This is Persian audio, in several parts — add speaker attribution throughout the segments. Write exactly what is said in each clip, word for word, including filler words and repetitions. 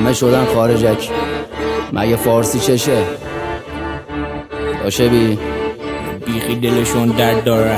Speaker 1: همه شدن خارجک، مگه فارسی چشه؟ باشه بی
Speaker 2: بیخی دلشون درد داره.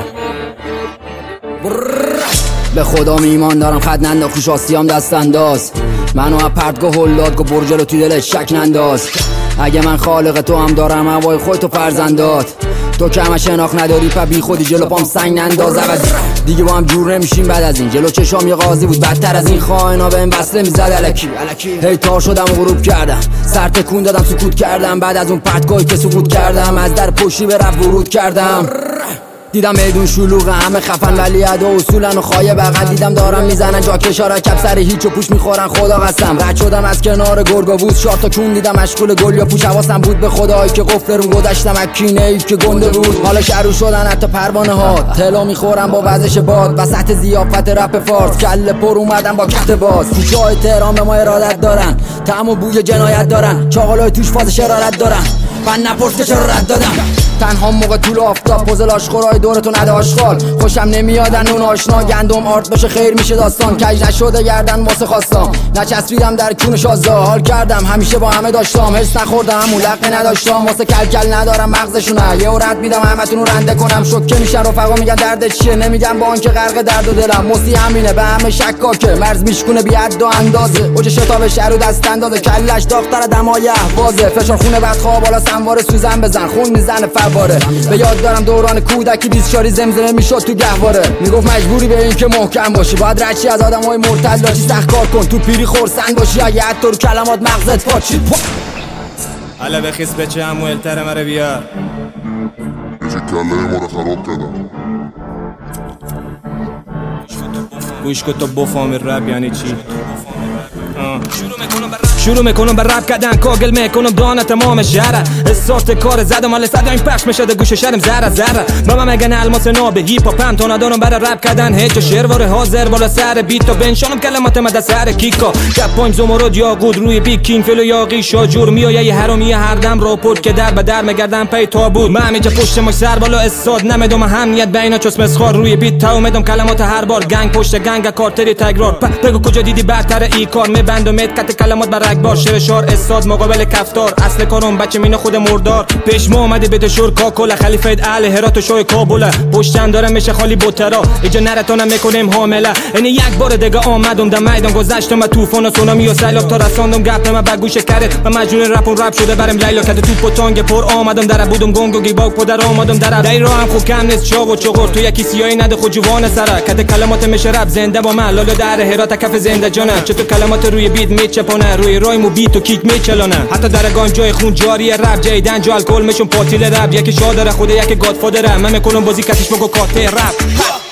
Speaker 1: به خدا ایمان دارم خط ننداز، خوش آسیام دست انداز، منو از پرتگاه هلاد گو برجه رو توی دلت شک ننداز. اگه من خالق تو هم دارم هوای خودتو فرزندات، تو که همه شناخت نداری پا بی خودی جلو پام سنگ ننداز. عوض دیگه با هم جور نمیشیم بعد از این، جلو چشام یه قاضی بود بدتر از این، خائنا بهم وصله میزد الکی هی تار شدم و غروب کردم، سر تکون دادم سکوت کردم، بعد از اون پرتگاهی که سقوط کردم از در پشتی به رفت ورود کردم. دیدم میدون شلوغه همه خفن ولی ادا اصولن و خایه بغل، دیدم دارم میزنن جا کشارا کپ سر هیچ و پوش میخورن خدا قسم. رد شدم از کنار گرگاووز چهار تا کون دیدم مشغول گل یا پوش، حواسم بود به خدایی که قفل رو گذشتم اکینه ای که گنده بود. حالا شروع شدن حتی پروانه ها طلا میخورم با وزش باد، وسط ضیافت رپ فارس کله پر اومدم با کت باز. کوچه های تهران به ما ارادت دارن، طعم و بوی جنایت دارن، چاقالای توش فاز شرارت دارن، من نپرس که چرا رد دادم. تنها موقع طول آفتاب پوزل آشخورای دورتون نده آشغال، خوشم نمیادن اون آشنا گندم آرد بشه خیر میشه داستان، کج نشده گردن واسه خواستم، نچسبیدم در کون شازده، حال کردم همیشه با همه داشتم، حس نخوردم همون لقه نداشتم، واسه کلکل ندارم مغزشونه، یه رد میدم همتون رو رنده کنم، شوکه میشن رفقا میگن درد چیه، نمیگم با آنکه غرق درد و دلم، موسی همینه به همه شکاکه، مرز میشکونه بی حد و اندازه، اوج شتاب شهر و دست اندازه، کلش داغ‌تر دمای اهوازه، فشار خونه بعد خواب بالا سنوار سوزن بزن خون میزنه فواره. به یاد دارم دوران کودکی بیسچاری زمزمه میشد تو گهواره، میگفت مجبوری به این که محکم باشی، باید رچی از آدمای مرتد لاشی، سخت کار کن تو پیری خورسند باشی، اگه حتی رو کلمات مغزت پاچید.
Speaker 2: حالا بخیس بچه همویل تره مره بیار
Speaker 3: بچه کله ما رو خراب کردم.
Speaker 2: گوش کن تو بفهمی رپ یعنی چی. شروع میکنم به رپ کردن، کاگل میکنم دانه تمام شهر، استارت کار زدم حال صدا این پخش میشه گوش شرم ذره ذره، بابا میگن الماس ناب هیپ هاپ هم تو ندارم برای رپ کردن، هیچ شعر واره حاضر بالا سر بیت و بنشانم کلمات مد سر کیکا، گپ پوینت زمرد یا قود روی بیگ کینگ فلو یاقی شاجور میای حرامی هر دم راپورت که در به در میگردن پی تا بود، من همیشه پشت ماش سر بالا استاد نمیدم اهمیت بینا چس مسخار روی بیت تا اومدم کلمات هر بار گنگ پشت گنگ کارتری تگرار، بگو کجا دیدی برتر ای کار میبند و مت کلمات بر بار شعر شار استاد مقابل کفتار، اصل کارم بچه مینه خود مردار، پیش ما اومده به شور کاکل خلیفه اهل هرات و شوی کابل، پشتم داره میشه خالی بوترا اینجا نرتونم میکنیم حامله، یعنی یک بار دیگه آمدم در میدان گذشتم و طوفان و سونامی و سیلاب تا رساندم گپ من به گوش کرد و مجنون رپ و رپ شده برم لیلا کرد تو پتانگ پر آمدم در بودم گنگ و گیباک پدر آمدم در در راه هم خو کم نیست چاق و چغور تو یکی سیایی نده خود جوان سره کد کلمات میشه رپ زنده با من لالا در هرات کف زنده جانه چطور کلمات روی بیت میچپونه روی رای مو بیت و کیک میچلونه، حتی در گان جای خون جاری رپ جیدن جو الکل میشون پاتیل رپ، یکی شادره خوده یکی گادفادره، من میکنم بازی کتیش بگو کاته رپ.